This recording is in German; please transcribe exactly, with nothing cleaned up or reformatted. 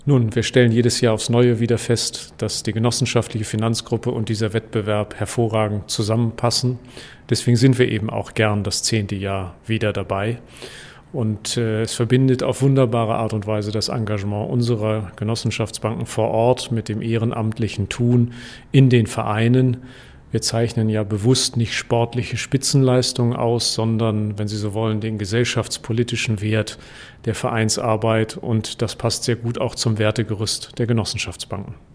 Nun, wir stellen jedes Jahr aufs Neue wieder fest, dass die genossenschaftliche Finanzgruppe und dieser Wettbewerb hervorragend zusammenpassen. Deswegen sind wir eben auch gern das zehnte Jahr wieder dabei. Und äh, es verbindet auf wunderbare Art und Weise das Engagement unserer Genossenschaftsbanken vor Ort mit dem ehrenamtlichen Tun in den Vereinen. Wir zeichnen ja bewusst nicht sportliche Spitzenleistungen aus, sondern, wenn Sie so wollen, den gesellschaftspolitischen Wert der Vereinsarbeit. Und das passt sehr gut auch zum Wertegerüst der Genossenschaftsbanken.